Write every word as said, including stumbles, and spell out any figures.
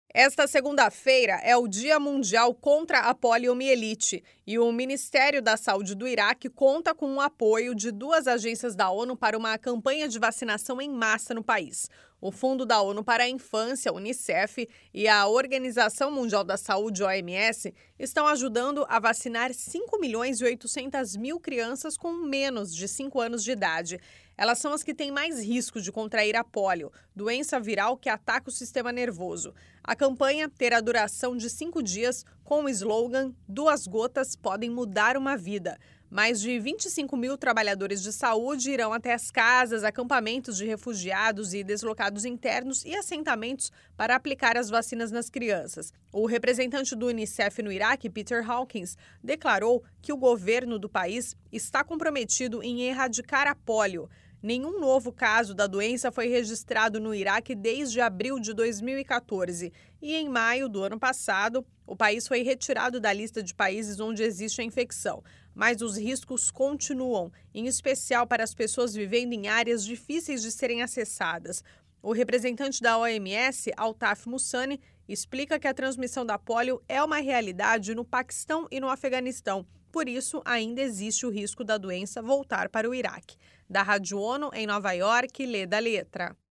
Esta segunda-feira é o Dia Mundial contra a Poliomielite e o Ministério da Saúde do Iraque conta com o apoio de duas agências da ONU para uma campanha de vacinação em massa no país. O Fundo da ONU para a Infância, Unicef, e a Organização Mundial da Saúde, O M S, estão ajudando a vacinar cinco milhões e oitocentas mil crianças com menos de cinco anos de idade. Elas são as que têm mais risco de contrair a polio, doença viral que ataca o sistema nervoso. A campanha terá duração de cinco dias com o slogan "Duas gotas podem mudar uma vida". Mais de vinte e cinco mil trabalhadores de saúde irão até as casas, acampamentos de refugiados e deslocados internos e assentamentos para aplicar as vacinas nas crianças. O representante do Unicef no Iraque, Peter Hawkins, declarou que o governo do país está comprometido em erradicar a polio. Nenhum novo caso da doença foi registrado no Iraque desde abril de dois mil e quatorze. E em maio do ano passado, o país foi retirado da lista de países onde existe a infecção. Mas os riscos continuam, em especial para as pessoas vivendo em áreas difíceis de serem acessadas. O representante da O M S, Altaf Mussani, explica que a transmissão da polio é uma realidade no Paquistão e no Afeganistão. Por isso, ainda existe o risco da doença voltar para o Iraque. Da Rádio ONU, em Nova York, Leda Letra.